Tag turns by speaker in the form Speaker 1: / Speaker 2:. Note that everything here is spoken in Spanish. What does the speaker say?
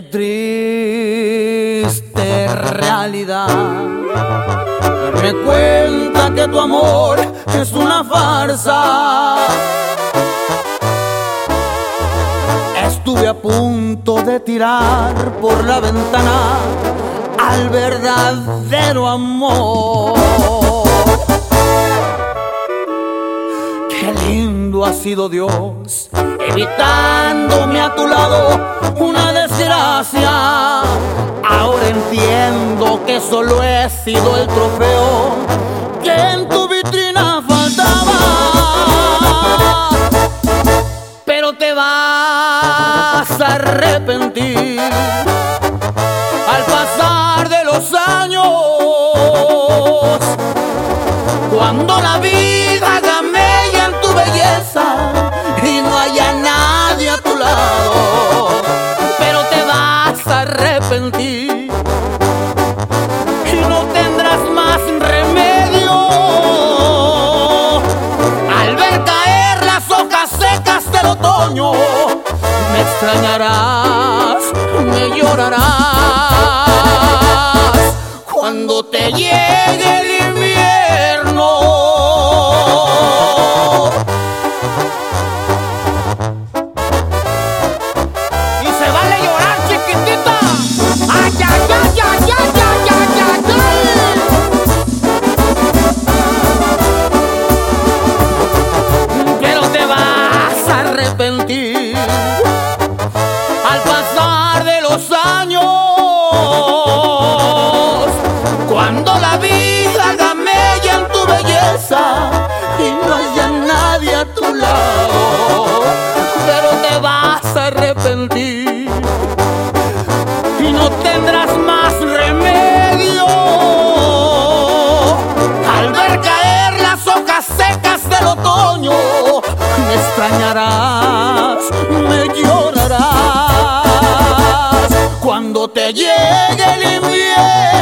Speaker 1: Qué triste realidad, darme cuenta que tu amor es una farsa. Estuve a punto de tirar por la ventana al verdadero amor. Qué lindo ha sido Dios, evitándome a tu lado una desgracia. Ahora entiendo que solo he sido el trofeo que en tu vitrina faltaba. Pero te vas a arrepentir al pasar de los años, cuando la vida haga mella en tu belleza y no haya nadie a tu lado. Pero te vas a arrepentir y no tendrás más remedio al ver caer las hojas secas del otoño. Me extrañarás, me llorarás cuando te llegue el invierno. Y se vale llorar, chiquitita. Ay, ay, ay, ay, ay, ay, ay, ay, ay. Pero te vas a arrepentir al pasar de los años, cuando la vida haga mella en tu belleza y no haya nadie a tu lado. Pero te vas a arrepentir y no tendrás más remedio al ver caer las hojas secas del otoño. Me extrañarás, me llorarás cuando te llegue el invierno.